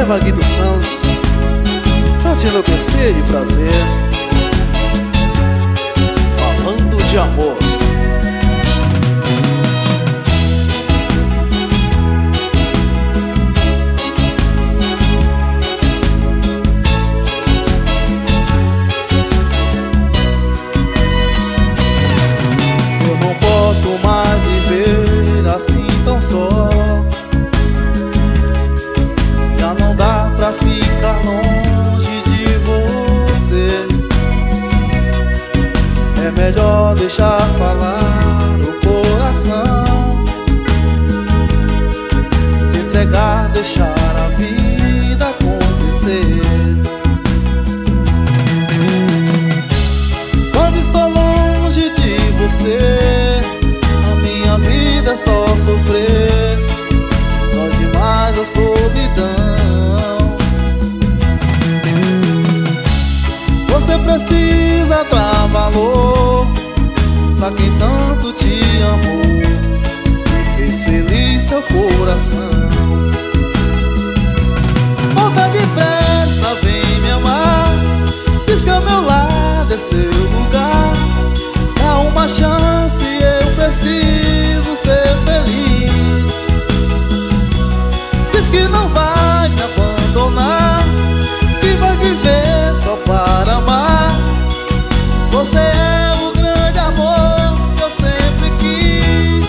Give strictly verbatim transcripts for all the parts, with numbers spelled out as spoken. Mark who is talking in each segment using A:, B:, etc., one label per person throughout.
A: Vaguito Sans, pra te enlouquecer de prazer, falando de amor. Eu não posso mais viver assim tão só. Já não dá pra ficar longe de você. É melhor deixar falar o coração, se entregar, deixar a vida acontecer. Quando estou longe de você, a minha vida é só sofrer. Dói demais a solidão. Você precisa dar valor pra quem tanto te amou e fez feliz seu coração. Volta depressa, vem me amar. Diz que ao meu lado é seu lugar. Dá uma chance, eu preciso ser feliz. Diz que não vai me abandonar, que vai viver só para amar. Você é o grande amor que eu sempre quis.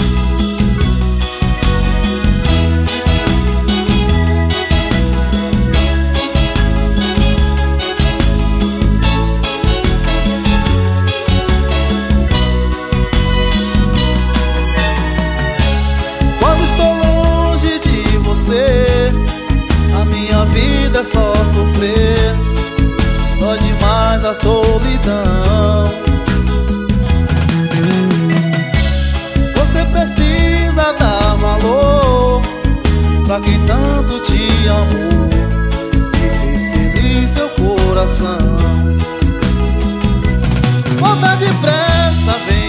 A: Quando estou longe de você, a minha vida é só sofrer. Dói demais a solidão. Você precisa dar valor pra quem tanto te amou e fez feliz seu coração. Volta depressa, vem